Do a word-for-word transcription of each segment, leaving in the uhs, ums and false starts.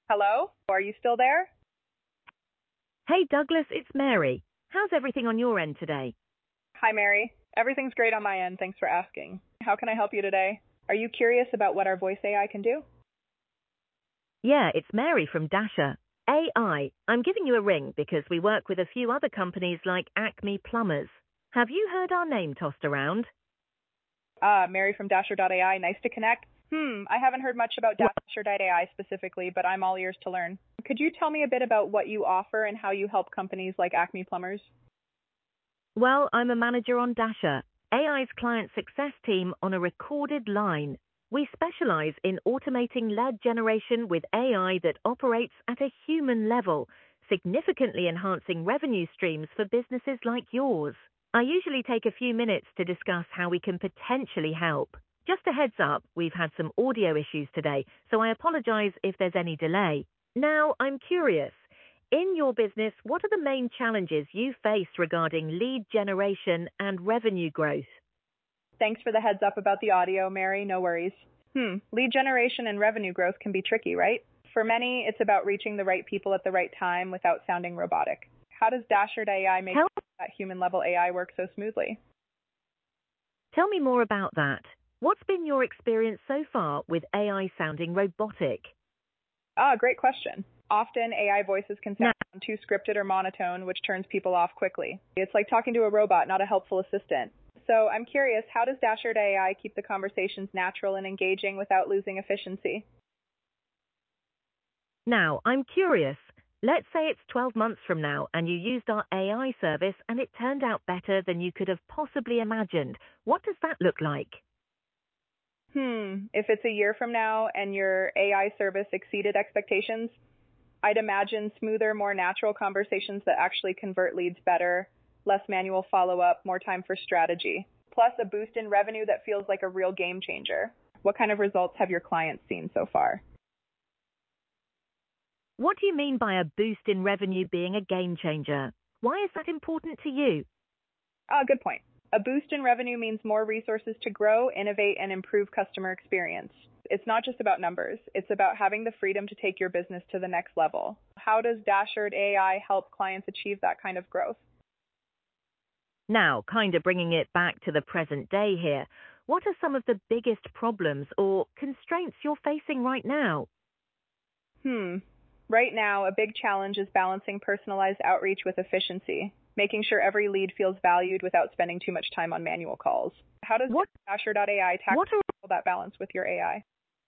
Hello? Are you still there? Hey Douglas, it's Mary. How's everything on your end today? Hi, Mary. Everything's great on my end. Thanks for asking. How can I help you today? Are you curious about what our voice A I can do? Yeah, it's Mary from Dasher. A I, I'm giving you a ring because we work with a few other companies like Acme Plumbers. Have you heard our name tossed around? Ah, Mary from Dasher dot A I. Nice to connect. Hmm, I haven't heard much about Dasher dot A I specifically, but I'm all ears to learn. Could you tell me a bit about what you offer and how you help companies like Acme Plumbers? Well, I'm a manager on Dasher, A I's client success team on a recorded line. We specialize in automating lead generation with A I that operates at a human level, significantly enhancing revenue streams for businesses like yours. I usually take a few minutes to discuss how we can potentially help. Just a heads up, we've had some audio issues today, so I apologize if there's any delay. Now, I'm curious. In your business, what are the main challenges you face regarding lead generation and revenue growth? Thanks for the heads up about the audio, Mary. No worries. Hmm, lead generation and revenue growth can be tricky, right? For many, it's about reaching the right people at the right time without sounding robotic. How does Dasher dot A I make Tell, that human level A I work so smoothly? tell me more about that. What's been your experience so far with A I sounding robotic? Ah, great question. Often A I voices can Now, sound too scripted or monotone, which turns people off quickly. It's like talking to a robot, not a helpful assistant. So I'm curious, how does Dasher dot A I keep the conversations natural and engaging without losing efficiency? now, I'm curious. Let's say it's twelve months from now and you used our A I service and it turned out better than you could have possibly imagined. What does that look like? Hmm, if it's a year from now and your A I service exceeded expectations, I'd imagine smoother, more natural conversations that actually convert leads better, less manual follow-up, more time for strategy, plus a boost in revenue that feels like a real game changer. What kind of results have your clients seen so far? What do you mean by a boost in revenue being a game changer? Why is that important to you? Ah, good point. A boost in revenue means more resources to grow, innovate, and improve customer experience. It's not just about numbers. It's about having the freedom to take your business to the next level. How does Dasher dot A I help clients achieve that kind of growth? Now, kind of bringing it back to the present day here, what are some of the biggest problems or constraints you're facing right now? Hmm. Right now, a big challenge is balancing personalized outreach with efficiency, making sure every lead feels valued without spending too much time on manual calls. How does What Dasher dot A I tackle what are that balance with your A I?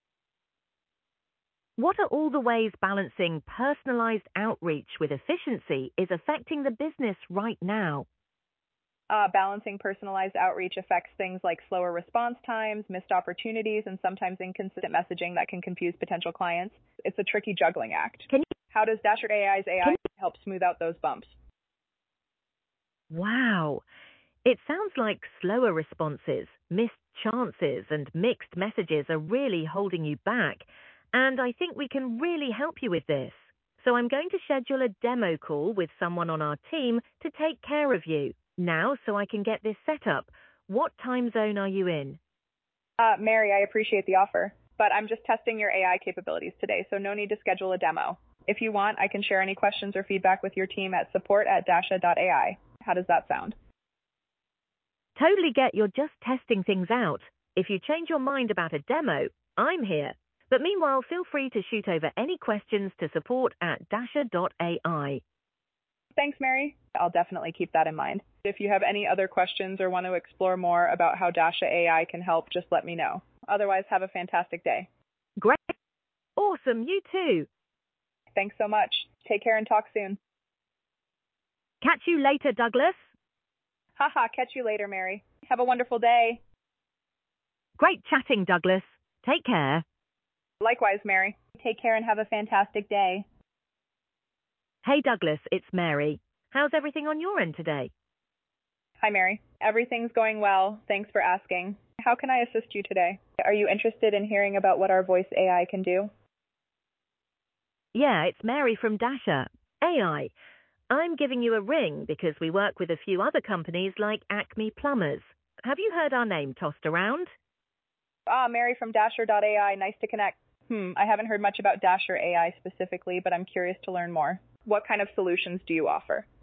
what are all the ways balancing personalized outreach with efficiency is affecting the business right now? Uh, balancing personalized outreach affects things like slower response times, missed opportunities, and sometimes inconsistent messaging that can confuse potential clients. It's a tricky juggling act. Can you How does Dasher dot A I's can A I help smooth out those bumps? you, wow. It sounds like slower responses, missed chances, and mixed messages are really holding you back. And I think we can really help you with this. So I'm going to schedule a demo call with someone on our team to take care of you. Now, so I can get this set up. What time zone are you in? Uh, Mary, I appreciate the offer, but I'm just testing your A I capabilities today, so no need to schedule a demo. If you want, I can share any questions or feedback with your team at support at dasha dot A I. How does that sound? Totally get you're just testing things out. If you change your mind about a demo, I'm here. But meanwhile, feel free to shoot over any questions to support at dasha dot A I. Thanks, Mary. I'll definitely keep that in mind. If you have any other questions or want to explore more about how Dasha A I can help, just let me know. Otherwise, have a fantastic day. Great. Awesome. You too. Thanks so much. Take care and talk soon. Catch you later, Douglas. Haha, catch you later, Mary. Have a wonderful day. Great chatting, Douglas. Take care. Likewise, Mary. Take care and have a fantastic day. Hey, Douglas, it's Mary. How's everything on your end today? Hi, Mary. Everything's going well. Thanks for asking. How can I assist you today? Are you interested in hearing about what our voice A I can do? Yeah, it's Mary from Dasher. A I. I'm giving you a ring because we work with a few other companies like Acme Plumbers. Have you heard our name tossed around? Ah, Mary from Dasher dot A I. Nice to connect. Hmm, I haven't heard much about Dasher A I specifically, but I'm curious to learn more. What kind of solutions do you offer?